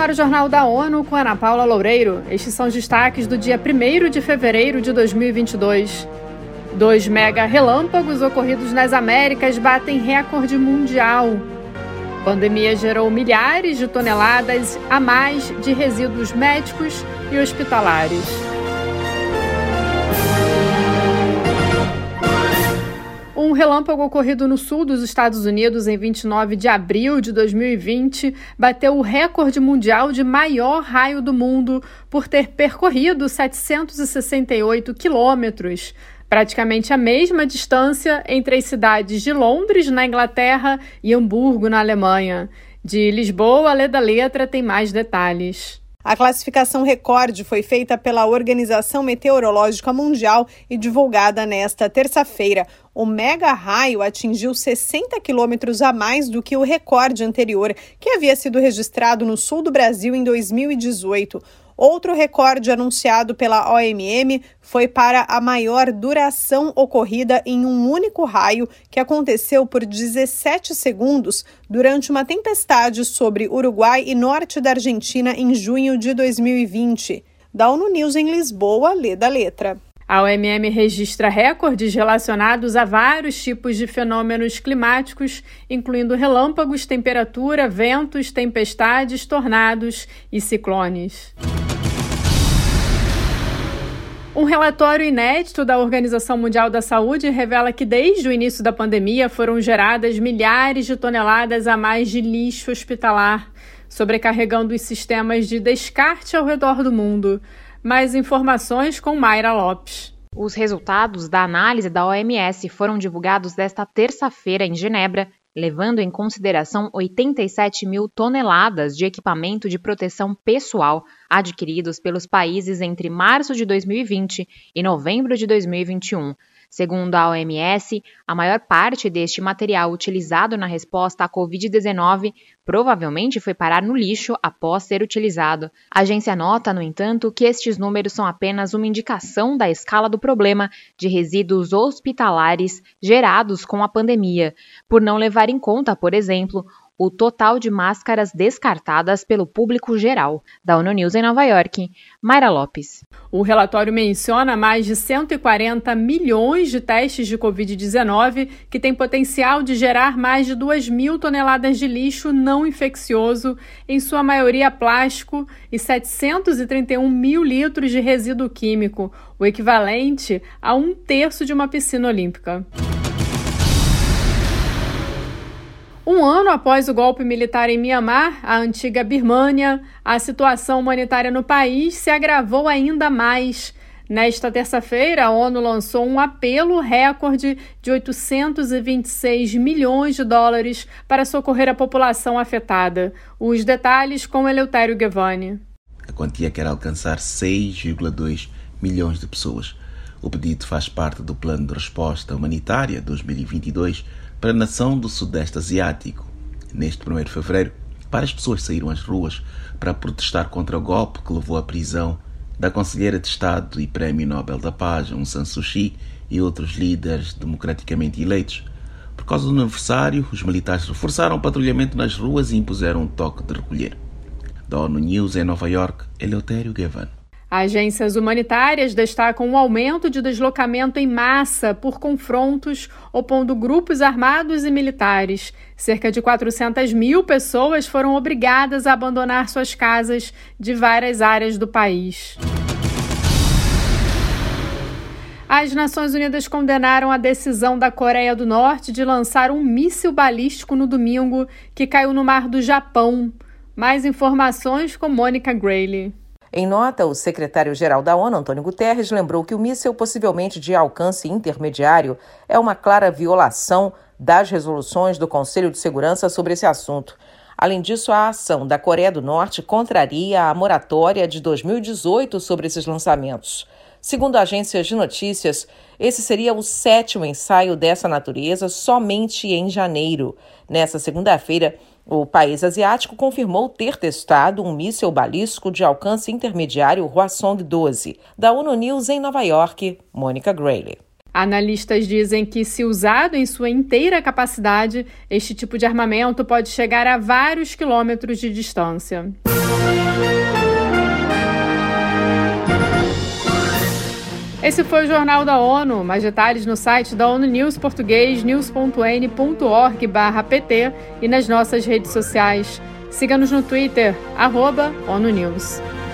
ar o Jornal da ONU com Ana Paula Loureiro. Estes são os destaques do dia 1º de fevereiro de 2022. 2 mega relâmpagos ocorridos nas Américas batem recorde mundial. Pandemia gerou milhares de toneladas a mais de resíduos médicos e hospitalares. Um relâmpago ocorrido no sul dos Estados Unidos em 29 de abril de 2020 bateu o recorde mundial de maior raio do mundo por ter percorrido 768 quilômetros, praticamente a mesma distância entre as cidades de Londres, na Inglaterra, e Hamburgo, na Alemanha. De Lisboa, a Lê da Letra tem mais detalhes. A classificação recorde foi feita pela Organização Meteorológica Mundial e divulgada nesta terça-feira. O mega raio atingiu 60 quilômetros a mais do que o recorde anterior, que havia sido registrado no sul do Brasil em 2018. Outro recorde anunciado pela OMM foi para a maior duração ocorrida em um único raio, que aconteceu por 17 segundos durante uma tempestade sobre Uruguai e norte da Argentina em junho de 2020. Da ONU News em Lisboa, Lê da Letra. A OMM registra recordes relacionados a vários tipos de fenômenos climáticos, incluindo relâmpagos, temperatura, ventos, tempestades, tornados e ciclones. Um relatório inédito da Organização Mundial da Saúde revela que desde o início da pandemia foram geradas milhares de toneladas a mais de lixo hospitalar, sobrecarregando os sistemas de descarte ao redor do mundo. Mais informações com Mayra Lopes. Os resultados da análise da OMS foram divulgados desta terça-feira em Genebra, levando em consideração 87 mil toneladas de equipamento de proteção pessoal adquiridos pelos países entre março de 2020 e novembro de 2021. Segundo a OMS, a maior parte deste material utilizado na resposta à Covid-19 provavelmente foi parar no lixo após ser utilizado. A agência nota, no entanto, que estes números são apenas uma indicação da escala do problema de resíduos hospitalares gerados com a pandemia, por não levar em conta, por exemplo, o total de máscaras descartadas pelo público geral. Da ONU News em Nova York, Mayra Lopes. O relatório menciona mais de 140 milhões de testes de Covid-19 que têm potencial de gerar mais de 2.000 toneladas de lixo não infeccioso, em sua maioria plástico, e 731 mil litros de resíduo químico, o equivalente a 1/3 de uma piscina olímpica. Um ano após o golpe militar em Mianmar, a antiga Birmânia, a situação humanitária no país se agravou ainda mais. Nesta terça-feira, a ONU lançou um apelo recorde de 826 milhões de dólares para socorrer a população afetada. Os detalhes com Eleutério Gavani. A quantia quer alcançar 6,2 milhões de pessoas. O pedido faz parte do Plano de Resposta Humanitária 2022 para a nação do Sudeste Asiático. Neste 1º de fevereiro, várias pessoas saíram às ruas para protestar contra o golpe que levou à prisão da Conselheira de Estado e Prémio Nobel da Paz, Aung San Suu Kyi, e outros líderes democraticamente eleitos. Por causa do aniversário, os militares reforçaram o patrulhamento nas ruas e impuseram um toque de recolher. Da ONU News em Nova York, Eleutério Gavani. Agências humanitárias destacam o aumento de deslocamento em massa por confrontos opondo grupos armados e militares. Cerca de 400 mil pessoas foram obrigadas a abandonar suas casas de várias áreas do país. As Nações Unidas condenaram a decisão da Coreia do Norte de lançar um míssil balístico no domingo que caiu no mar do Japão. Mais informações com Mônica Grayle. Em nota, o secretário-geral da ONU, Antônio Guterres, lembrou que o míssil possivelmente de alcance intermediário é uma clara violação das resoluções do Conselho de Segurança sobre esse assunto. Além disso, a ação da Coreia do Norte contraria a moratória de 2018 sobre esses lançamentos. Segundo agências de notícias, esse seria o 7º ensaio dessa natureza somente em janeiro. Nessa segunda-feira, o país asiático confirmou ter testado um míssil balístico de alcance intermediário Hwasong-12. Da ONU News em Nova York, Mônica Grayle. Analistas dizem que, se usado em sua inteira capacidade, este tipo de armamento pode chegar a vários quilômetros de distância. Esse foi o Jornal da ONU. Mais detalhes no site da ONU News português, news.n.org/pt e nas nossas redes sociais. Siga-nos no Twitter, @ONUNews.